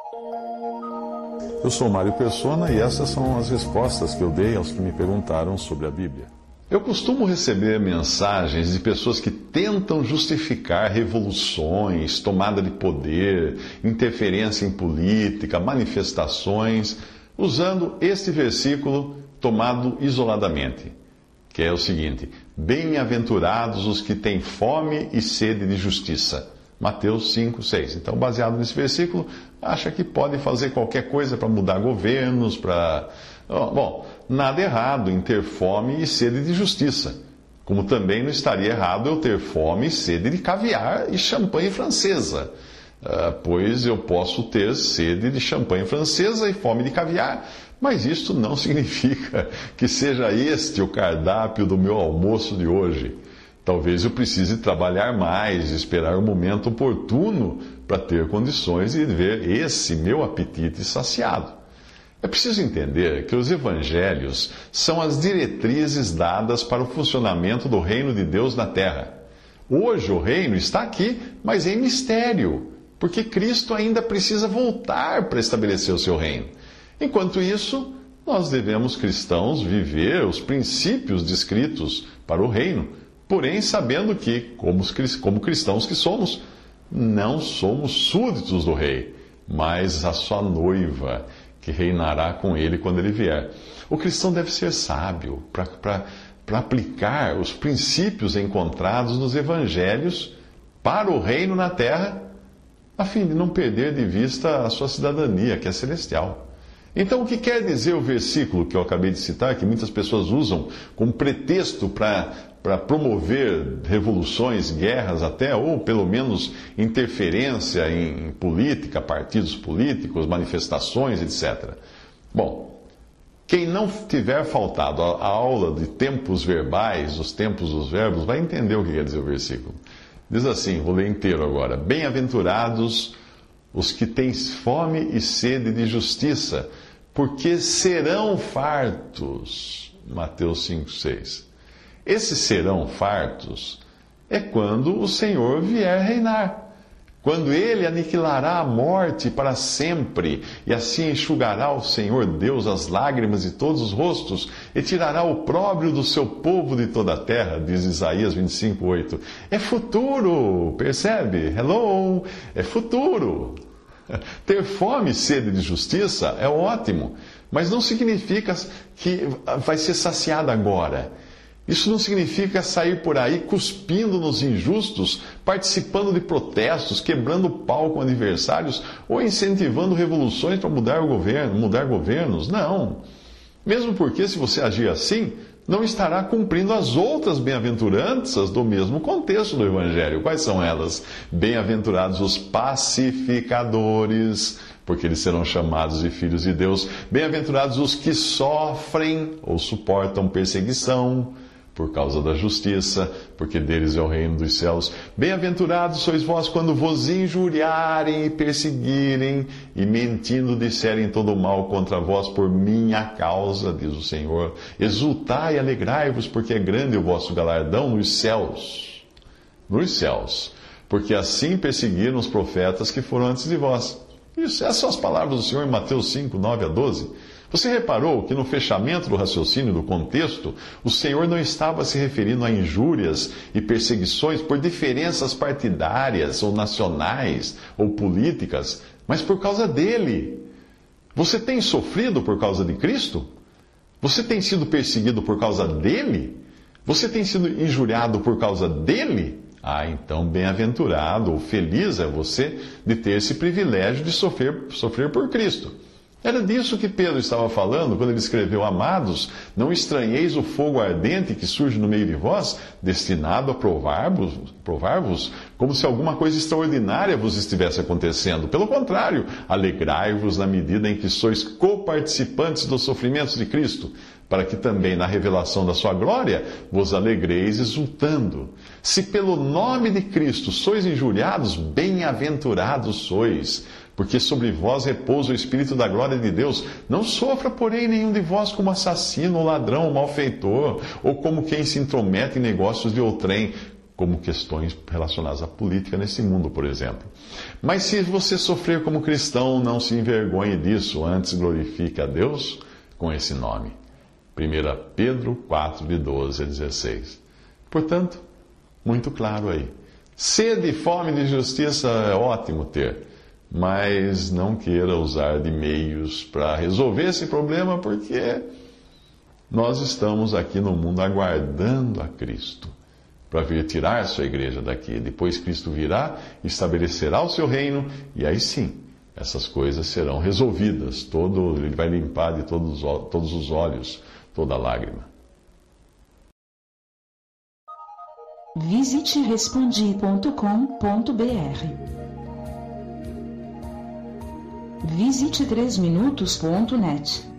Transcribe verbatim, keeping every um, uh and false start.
Eu sou Mário Persona e essas são as respostas que eu dei aos que me perguntaram sobre a Bíblia. Eu costumo receber mensagens de pessoas que tentam justificar revoluções, tomada de poder, interferência em política, manifestações, usando este versículo tomado isoladamente, que é o seguinte: bem-aventurados os que têm fome e sede de justiça. Mateus cinco, seis. Então, baseado nesse versículo, acha que pode fazer qualquer coisa para mudar governos, para... Bom, nada errado em ter fome e sede de justiça. Como também não estaria errado eu ter fome e sede de caviar e champanhe francesa. Uh, pois eu posso ter sede de champanhe francesa e fome de caviar. Mas isto não significa que seja este o cardápio do meu almoço de hoje. Talvez eu precise trabalhar mais, esperar o momento oportuno para ter condições de ver esse meu apetite saciado. É preciso entender que os evangelhos são as diretrizes dadas para o funcionamento do reino de Deus na terra. Hoje o reino está aqui, mas em mistério, porque Cristo ainda precisa voltar para estabelecer o seu reino. Enquanto isso, nós devemos, cristãos, viver os princípios descritos para o reino, porém sabendo que, como, como cristãos que somos, não somos súditos do rei, mas a sua noiva, que reinará com ele quando ele vier. O cristão deve ser sábio para aplicar os princípios encontrados nos evangelhos para o reino na terra, a fim de não perder de vista a sua cidadania, que é celestial. Então, o que quer dizer o versículo que eu acabei de citar, que muitas pessoas usam como pretexto para para promover revoluções, guerras até, ou pelo menos interferência em política, partidos políticos, manifestações, etcétera. Bom, quem não tiver faltado a aula de tempos verbais, os tempos dos verbos, vai entender o que quer dizer o versículo. Diz assim, vou ler inteiro agora: bem-aventurados os que têm fome e sede de justiça, porque serão fartos. Mateus cinco, seis. Esses serão fartos é quando o Senhor vier reinar, quando Ele aniquilará a morte para sempre, e assim enxugará o Senhor Deus as lágrimas de todos os rostos, e tirará o opróbrio do seu povo de toda a terra, diz Isaías vinte e cinco, oito. É futuro, percebe? Hello! É futuro. Ter fome e sede de justiça é ótimo, mas não significa que vai ser saciada agora. Isso não significa sair por aí cuspindo nos injustos, participando de protestos, quebrando pau com adversários ou incentivando revoluções para mudar o governo, mudar governos. Não. Mesmo porque, se você agir assim, não estará cumprindo as outras bem-aventuranças do mesmo contexto do Evangelho. Quais são elas? Bem-aventurados os pacificadores, porque eles serão chamados de filhos de Deus. Bem-aventurados os que sofrem ou suportam perseguição por causa da justiça, porque deles é o reino dos céus. Bem-aventurados sois vós quando vos injuriarem e perseguirem, e mentindo disserem todo mal contra vós por minha causa, diz o Senhor. Exultai e alegrai-vos, porque é grande o vosso galardão nos céus. Nos céus. Porque assim perseguiram os profetas que foram antes de vós. Isso, essas são as palavras do Senhor em Mateus cinco, nove a doze. Você reparou que no fechamento do raciocínio do contexto, o Senhor não estava se referindo a injúrias e perseguições por diferenças partidárias ou nacionais ou políticas, mas por causa dele. Você tem sofrido por causa de Cristo? Você tem sido perseguido por causa dele? Você tem sido injuriado por causa dele? Ah, então bem-aventurado ou feliz é você de ter esse privilégio de sofrer, sofrer por Cristo. Era disso que Pedro estava falando quando ele escreveu: Amados, não estranheis o fogo ardente que surge no meio de vós, destinado a provar-vos, provar-vos, como se alguma coisa extraordinária vos estivesse acontecendo. Pelo contrário, alegrai-vos na medida em que sois coparticipantes dos sofrimentos de Cristo, para que também na revelação da sua glória vos alegreis exultando. Se pelo nome de Cristo sois injuriados, bem-aventurados sois, porque sobre vós repousa o Espírito da glória de Deus. Não sofra, porém, nenhum de vós como assassino, ou ladrão, ou malfeitor, ou como quem se intromete em negócios de outrem. como questões relacionadas à política nesse mundo, por exemplo. Mas se você sofrer como cristão, não se envergonhe disso, antes glorifique a Deus com esse nome. primeira Pedro quatro, de doze a dezesseis. Portanto, muito claro aí. Sede e fome de justiça é ótimo ter, mas não queira usar de meios para resolver esse problema, porque nós estamos aqui no mundo aguardando a Cristo para vir tirar sua igreja daqui. Depois Cristo virá, estabelecerá o seu reino, e aí sim, essas coisas serão resolvidas. Todo, ele vai limpar de todos, todos os olhos toda lágrima. Visite respondi ponto com ponto br. Visite três minutos ponto net.